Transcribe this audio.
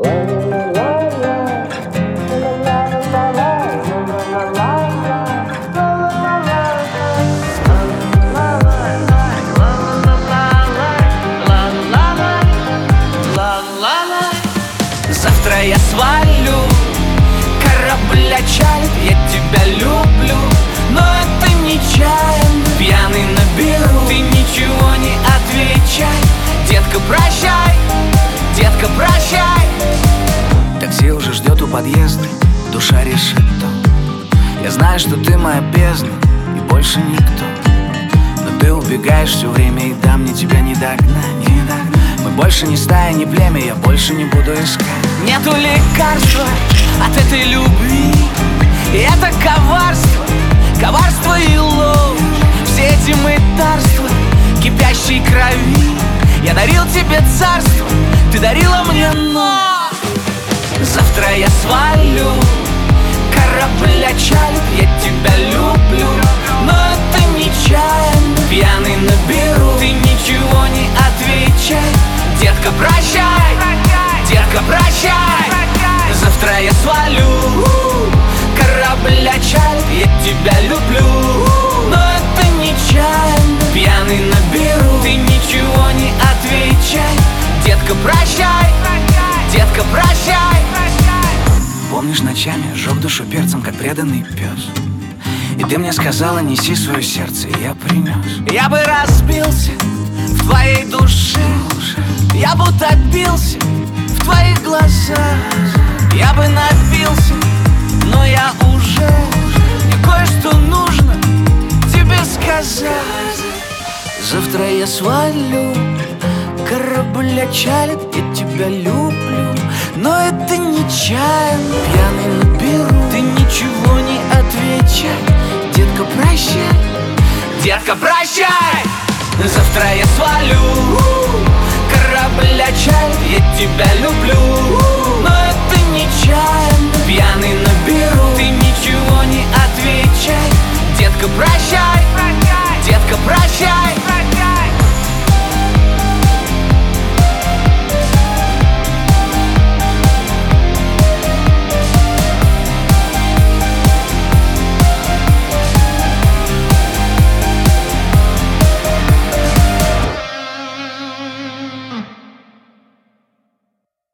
Завтра я свалю, корабль отчалит, я тебя люблю, но это нечаянно. Пьяный наберу, ты ничего не отвечай. Детка, прощай, детка, прощай. Такси уже ждет у подъезда, душа решит то. Я знаю, что ты моя бездна и больше никто. Но ты убегаешь все время, и да, мне тебя не догнать, не догнать. Мы больше не стая, не племя, я больше не буду искать. Нету лекарства от этой любви, и это коварство, коварство и ложь. Все эти мытарства, кипящей крови. Я дарил тебе царство, ты дарила мне ночь. Завтра я свалю, корабль отчалит, я тебя люблю, но это нечаянно. Пьяный наберу, ты ничего не отвечай. Детка, прощай, детка, прощай. Завтра я свалю, корабль отчалит, я тебя люблю, но это нечаянно. Пьяный наберу, ты ничего не отвечай. Детка, прощай, детка, прощай. Помнишь, ночами жег душу перцем, как преданный пес. И ты мне сказала, неси свое сердце, и я принес. Я бы разбился в твоей душе, я бы утопился в твоих глазах. Я бы напился, но я уже мне кое-что нужно тебе сказать. Завтра я свалю, корабль отчалит, я тебя люблю, но это нечаянно. Пьяный наберу, ты ничего не отвечай. Детка, прощай, детка, прощай. Завтра я свалю, корабль отчалит, я тебя люблю, но это нечаянно. Пьяный наберу, ты ничего не отвечай. Детка, прощай, детка, прощай.